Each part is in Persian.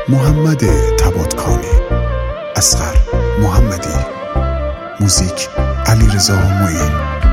محمد تباتکانی، اصغر محمدی، موزیک علیرضا معین.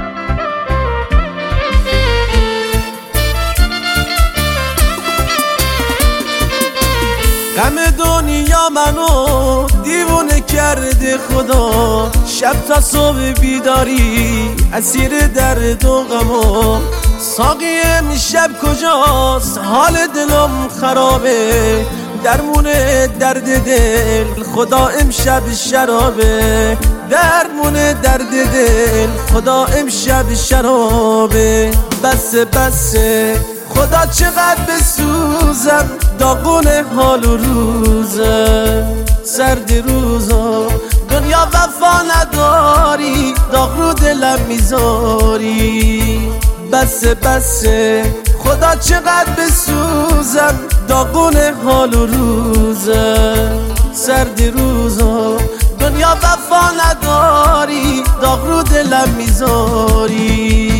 غم دنیا منو دیوونه کرده خدا، شب تا صبح بیداری اسیر درد و غمو. ساقی امشب کجاست؟ حال دلم خرابه، درمون درد دل خدا امشب شرابه. درمون درد دل خدا امشب شرابه. بسه خدا چقدر بسوزم، داغون حال و روزه. سرد روزا دنیا وفا نداری، داغ رو دلم میذاری. بسه خدا چقدر بسوزم، داغون حال و روزه. سرد روزا دنیا وفا نداری، داغ رو دلم میذاری.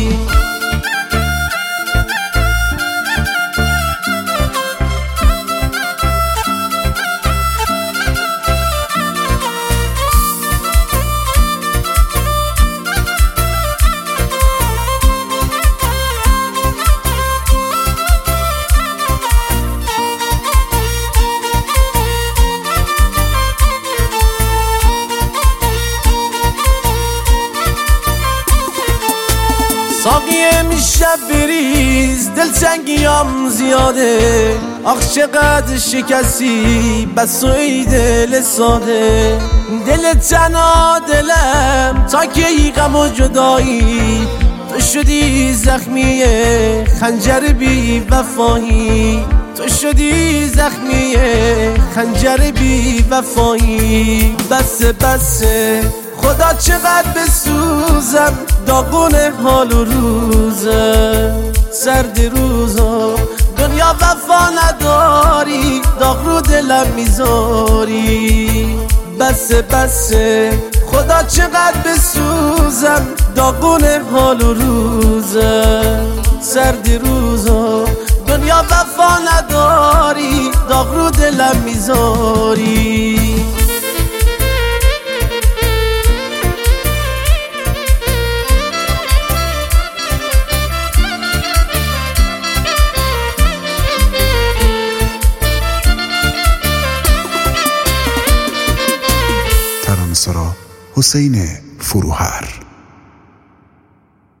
ساقی امشب بریز، دلتنگیام زیاده. آخ چقدر شکستی بس و ای دل ساده. دل تنها دلم تا کی غم و جدایی، تو شدی زخمی خنجر بی وفایی. تو شدی زخمی خنجر بی وفایی. بسه خدا چقدر بسوزم، داغون حال و روزه. سرد روزا دنیا وفا نداری، داغ رو دلم میذاری. بسه خدا چقدر بسوزم، داغون حال و روزه. سرد روزا دنیا وفا نداری، داغ رو دلم میذاری. ترانه‌سرا حسین فروهر.